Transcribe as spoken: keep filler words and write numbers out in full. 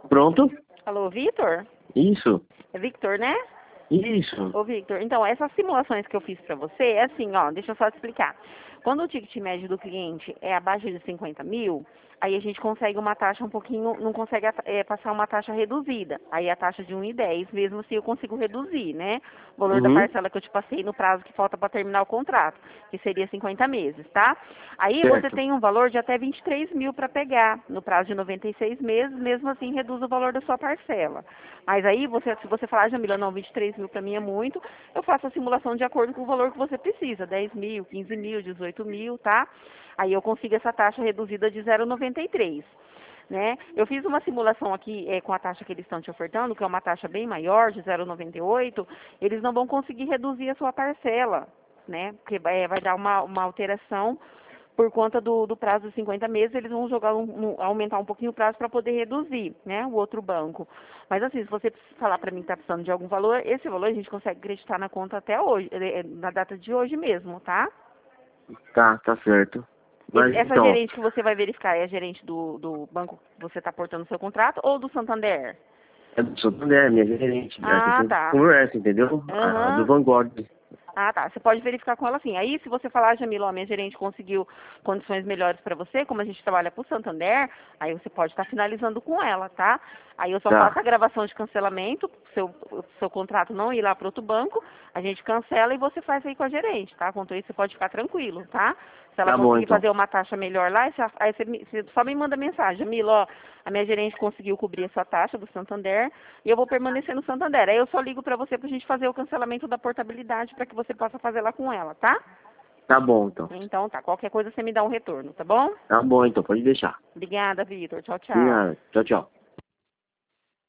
Pronto? Alô, Vitor? Isso. É Victor, né? Isso. Ô, Victor, então, essas simulações que eu fiz pra você, é assim, ó, deixa eu só te explicar. Quando o ticket médio do cliente é abaixo de cinquenta mil, aí a gente consegue uma taxa um pouquinho, não consegue é, passar uma taxa reduzida. Aí a taxa de um e dez, mesmo assim eu consigo reduzir, né? O valor da Uhum. parcela que eu te passei no prazo que falta para terminar o contrato, que seria cinquenta meses, tá? Aí você Certo. tem um valor de até vinte e três mil para pegar, no prazo de noventa e seis meses, mesmo assim reduz o valor da sua parcela. Mas aí, você, se você falar, Jamila, não, vinte e três mil para mim é muito, eu faço a simulação de acordo com o valor que você precisa, dez mil, quinze mil, dezoito mil, tá? Aí eu consigo essa taxa reduzida de zero vírgula noventa e três. Né? Eu fiz uma simulação aqui é, com a taxa que eles estão te ofertando, que é uma taxa bem maior, de zero vírgula noventa e oito, eles não vão conseguir reduzir a sua parcela, né? Porque é, vai dar uma, uma alteração por conta do, do prazo de cinquenta meses, eles vão jogar um, um, aumentar um pouquinho o prazo para poder reduzir, né, o outro banco. Mas assim, se você falar para mim que está precisando de algum valor, esse valor a gente consegue acreditar na conta até hoje, na data de hoje mesmo, tá? Tá, tá certo. Mas Essa então, gerente que você vai verificar é a gerente do, do banco que você está portando o seu contrato ou do Santander? é do Santander, minha gerente. A Ah, gente tá. conversa, entendeu? A, a do Aham. Vanguard. Ah, tá. Você pode verificar com ela assim. Aí, se você falar, Jamila, ó, minha gerente conseguiu condições melhores para você, como a gente trabalha com o Santander, aí você pode estar finalizando com ela, tá? Aí eu só faço Tá, a gravação de cancelamento, seu, seu contrato não ir lá para outro banco, a gente cancela e você faz aí com a gerente, tá? Quanto isso, você pode ficar tranquilo, tá? Se ela tá bom conseguir então. fazer uma taxa melhor lá, você- aí você, me- você só me manda mensagem, Jamila, ó, a minha gerente conseguiu cobrir a sua taxa do Santander e eu vou permanecer no Santander. Aí eu só ligo para você para a gente fazer o cancelamento da portabilidade para que você possa fazer lá com ela, tá? Tá bom então. Então tá, qualquer coisa você me dá um retorno, tá bom? Tá bom então, pode deixar. Obrigada, Vitor. Tchau, De tchau. nada. Tchau, tchau.